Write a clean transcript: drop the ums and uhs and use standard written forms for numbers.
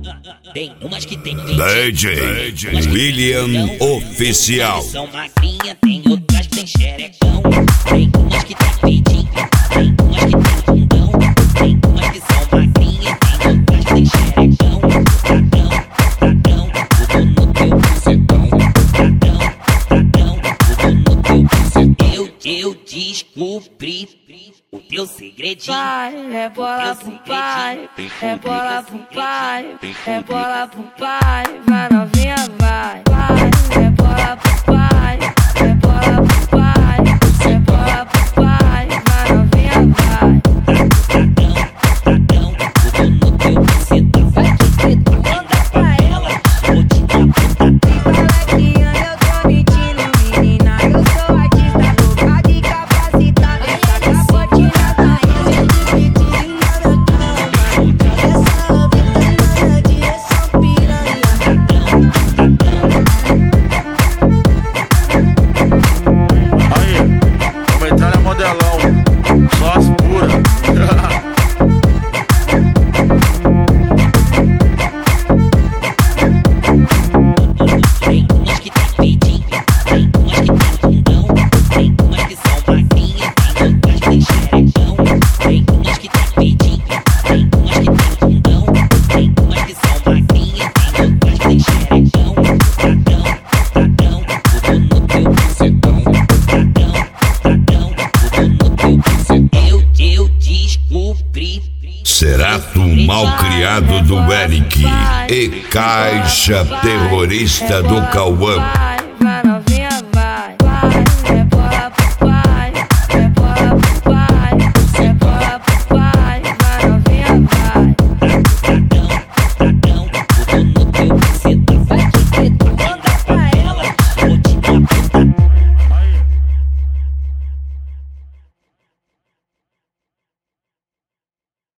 Tem umas que tem DJ William Oficial. São magrinha, tem outras que tem xerecão. Tem umas que tem peitinho, tem umas que tem bundão. Tem umas que são magrinha, tem outras que tem xerecão. Tacão, tudo no teu bucetão. Tacão, tudo no teu bucetão. Eu descobri o teu segredinho. Vai, rebola pro pai, rebola pro pai, rebola pro pai, vai novinha, vai. Vai, rebola pro pai, rebola pro pai, rebola pro pai, vai novinha, vai. Tacão, tudo no teu bucetão. Vai que tu manda pra ela, vou te dar puta. Molequinha, eu tô mentindo, menina, eu sou artista, louca de capacitada. Essa capotinha tá dividindo na cama. Essa obra na direção piranha. Aí, vamos entrar na modelão, só as puras. Tem umas que tem peitinho, tem umas que tem bundão. Tem umas que são magrinha, tem outras que tem xerecão. Tem umas que tem peitinho, tem umas que tem bundão. Tem umas que são magrinha, tem outras que tem xerecão. Tacão, tudo no teu bucetão. Tacão, tudo no teu bucetão. Eu descobri. Cerato Malcriado do Eric e Caixa Terrorista do Cauã.